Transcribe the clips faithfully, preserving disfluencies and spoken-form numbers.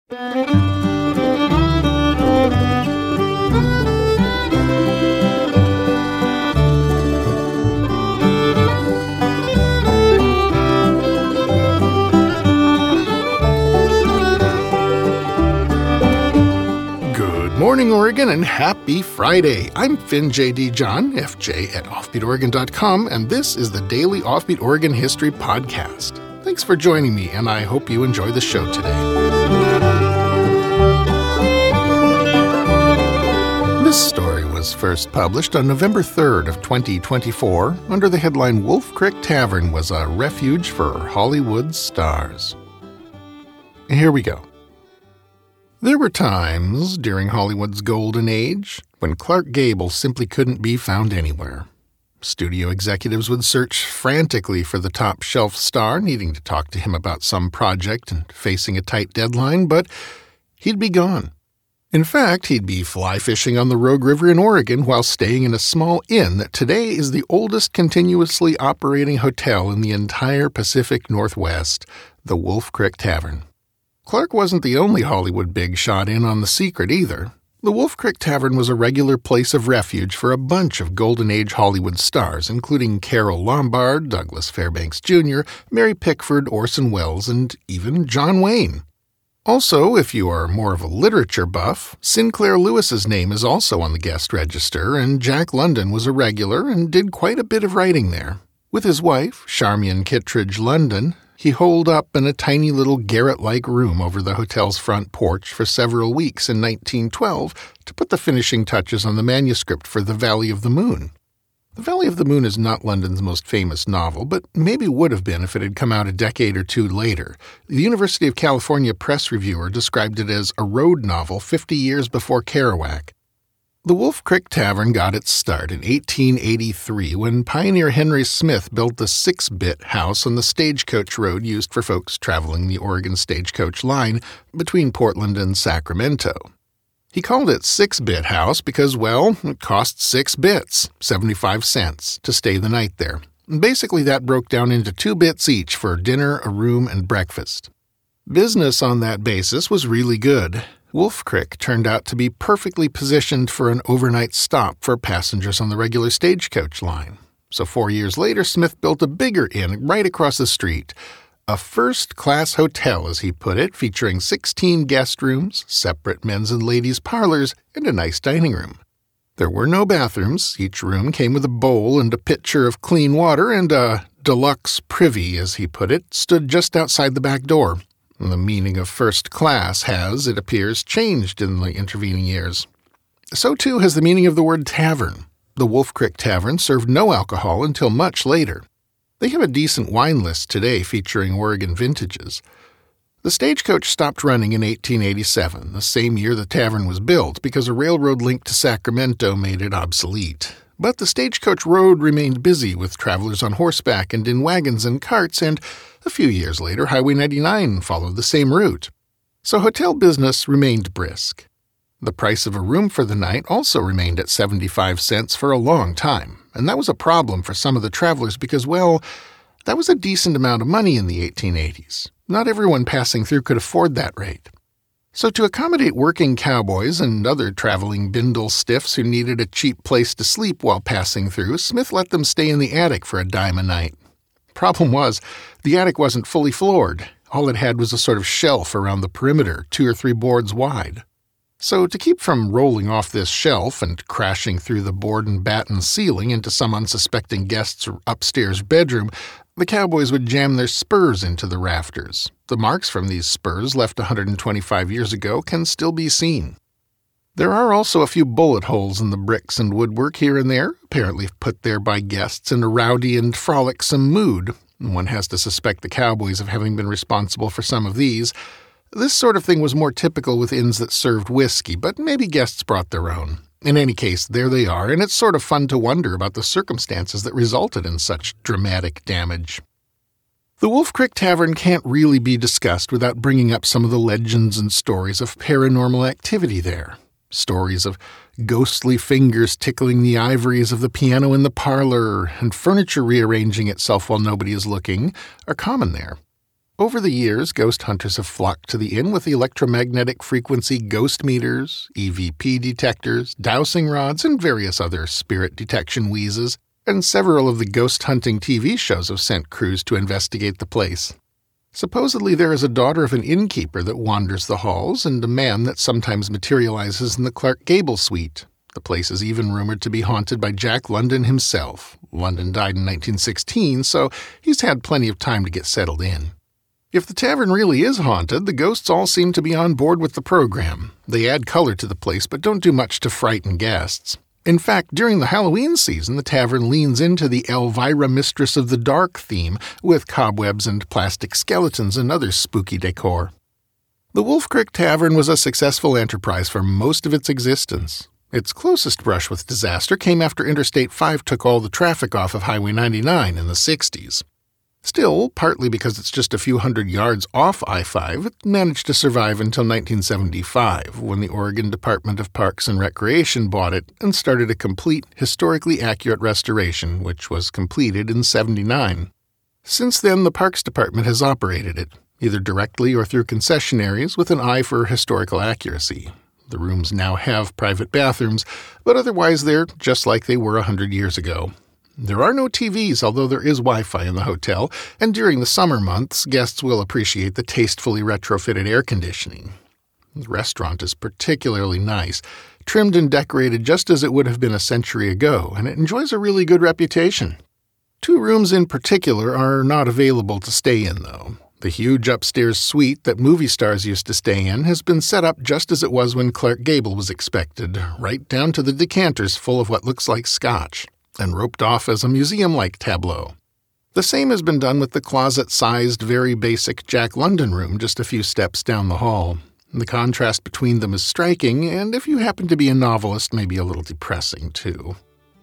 Good morning, Oregon, and happy Friday. I'm Finn J D. John, F J at offbeat oregon dot com, and this is the Daily Offbeat Oregon History Podcast. Thanks for joining me, and I hope you enjoy the show today. This story was first published on November third of twenty twenty-four under the headline Wolf Creek Tavern was a refuge for Hollywood's stars. Here we go. There were times during Hollywood's golden age when Clark Gable simply couldn't be found anywhere. Studio executives would search frantically for the top-shelf star, needing to talk to him about some project and facing a tight deadline, but he'd be gone. In fact, he'd be fly fishing on the Rogue River in Oregon while staying in a small inn that today is the oldest continuously operating hotel in the entire Pacific Northwest, the Wolf Creek Tavern. Clark wasn't the only Hollywood big shot in on the secret either. The Wolf Creek Tavern was a regular place of refuge for a bunch of Golden Age Hollywood stars, including Carole Lombard, Douglas Fairbanks Junior, Mary Pickford, Orson Welles, and even John Wayne. Also, if you are more of a literature buff, Sinclair Lewis's name is also on the guest register, and Jack London was a regular and did quite a bit of writing there. With his wife, Charmian Kittredge London, he holed up in a tiny little garret-like room over the hotel's front porch for several weeks in nineteen twelve to put the finishing touches on the manuscript for The Valley of the Moon. The Valley of the Moon is not London's most famous novel, but maybe would have been if it had come out a decade or two later. The University of California press reviewer described it as a road novel fifty years before Kerouac. The Wolf Creek Tavern got its start in eighteen eighty-three when pioneer Henry Smith built the six-bit house on the stagecoach road used for folks traveling the Oregon Stagecoach line between Portland and Sacramento. He called it six-bit house because, well, it cost six bits, seventy-five cents, to stay the night there. Basically, that broke down into two bits each for dinner, a room, and breakfast. Business on that basis was really good. Wolf Creek turned out to be perfectly positioned for an overnight stop for passengers on the regular stagecoach line. So four years later, Smith built a bigger inn right across the street. A first-class hotel, as he put it, featuring sixteen guest rooms, separate men's and ladies' parlors, and a nice dining room. There were no bathrooms. Each room came with a bowl and a pitcher of clean water, and a deluxe privy, as he put it, stood just outside the back door. The meaning of first class has, it appears, changed in the intervening years. So too has the meaning of the word tavern. The Wolf Creek Tavern served no alcohol until much later. They have a decent wine list today featuring Oregon vintages. The stagecoach stopped running in eighteen eighty-seven, the same year the tavern was built, because a railroad link to Sacramento made it obsolete. But the stagecoach road remained busy with travelers on horseback and in wagons and carts, and a few years later, Highway ninety-nine followed the same route. So hotel business remained brisk. The price of a room for the night also remained at seventy-five cents for a long time, and that was a problem for some of the travelers because, well, that was a decent amount of money in the eighteen eighties. Not everyone passing through could afford that rate. So to accommodate working cowboys and other traveling bindle stiffs who needed a cheap place to sleep while passing through, Smith let them stay in the attic for a dime a night. Problem was, the attic wasn't fully floored. All it had was a sort of shelf around the perimeter, two or three boards wide. So to keep from rolling off this shelf and crashing through the board and batten ceiling into some unsuspecting guest's upstairs bedroom, the cowboys would jam their spurs into the rafters. The marks from these spurs, left one hundred twenty-five years ago, can still be seen. There are also a few bullet holes in the bricks and woodwork here and there, apparently put there by guests in a rowdy and frolicsome mood. One has to suspect the cowboys of having been responsible for some of these. This sort of thing was more typical with inns that served whiskey, but maybe guests brought their own. In any case, there they are, and it's sort of fun to wonder about the circumstances that resulted in such dramatic damage. The Wolf Creek Tavern can't really be discussed without bringing up some of the legends and stories of paranormal activity there. Stories of ghostly fingers tickling the ivories of the piano in the parlor and furniture rearranging itself while nobody is looking are common there. Over the years, ghost hunters have flocked to the inn with electromagnetic frequency ghost meters, E V P detectors, dowsing rods, and various other spirit detection wheezes, and several of the ghost hunting T V shows have sent crews to investigate the place. Supposedly there is a daughter of an innkeeper that wanders the halls and a man that sometimes materializes in the Clark Gable suite. The place is even rumored to be haunted by Jack London himself. London died in nineteen sixteen, so he's had plenty of time to get settled in. If the tavern really is haunted, the ghosts all seem to be on board with the program. They add color to the place but don't do much to frighten guests. In fact, during the Halloween season, the tavern leans into the Elvira Mistress of the Dark theme with cobwebs and plastic skeletons and other spooky decor. The Wolf Creek Tavern was a successful enterprise for most of its existence. Its closest brush with disaster came after Interstate five took all the traffic off of Highway ninety-nine in the sixties. Still, partly because it's just a few hundred yards off I five, it managed to survive until nineteen seventy-five, when the Oregon Department of Parks and Recreation bought it and started a complete, historically accurate restoration, which was completed in seventy-nine. Since then, the Parks Department has operated it, either directly or through concessionaires with an eye for historical accuracy. The rooms now have private bathrooms, but otherwise they're just like they were a hundred years ago. There are no T Vs, although there is Wi-Fi in the hotel, and during the summer months, guests will appreciate the tastefully retrofitted air conditioning. The restaurant is particularly nice, trimmed and decorated just as it would have been a century ago, and it enjoys a really good reputation. Two rooms in particular are not available to stay in, though. The huge upstairs suite that movie stars used to stay in has been set up just as it was when Clark Gable was expected, right down to the decanters full of what looks like scotch, and roped off as a museum-like tableau. The same has been done with the closet-sized, very basic Jack London room just a few steps down the hall. The contrast between them is striking, and if you happen to be a novelist, maybe a little depressing, too.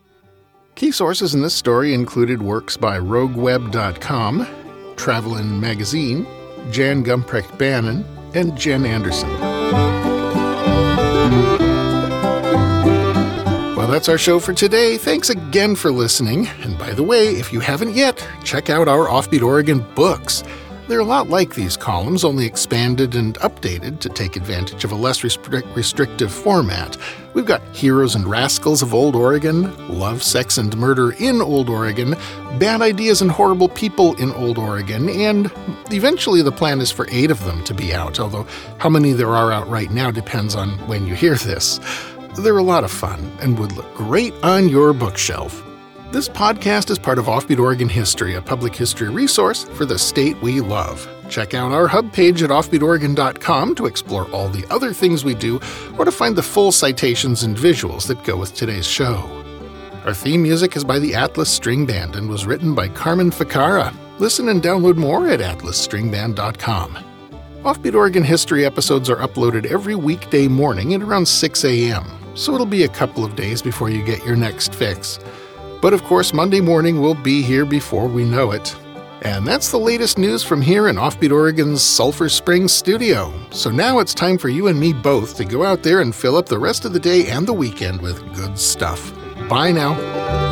Key sources in this story included works by rogue web dot com, Travelin' Magazine, Jan Gumprecht Bannon, and Jen Anderson. Well, that's our show for today. Thanks again for listening. And by the way, if you haven't yet, check out our Offbeat Oregon books. They're a lot like these columns, only expanded and updated to take advantage of a less restric- restrictive format. We've got Heroes and Rascals of Old Oregon, Love, Sex, and Murder in Old Oregon, Bad Ideas and Horrible People in Old Oregon, and eventually the plan is for eight of them to be out, although how many there are out right now depends on when you hear this. They're a lot of fun and would look great on your bookshelf. This podcast is part of Offbeat Oregon History, a public history resource for the state we love. Check out our hub page at offbeat oregon dot com to explore all the other things we do or to find the full citations and visuals that go with today's show. Our theme music is by the Atlas String Band and was written by Carmen Ficara. Listen and download more at atlas string band dot com. Offbeat Oregon History episodes are uploaded every weekday morning at around six a.m., so it'll be a couple of days before you get your next fix. But of course, Monday morning will be here before we know it. And that's the latest news from here in Offbeat Oregon's Sulphur Springs studio. So now it's time for you and me both to go out there and fill up the rest of the day and the weekend with good stuff. Bye now.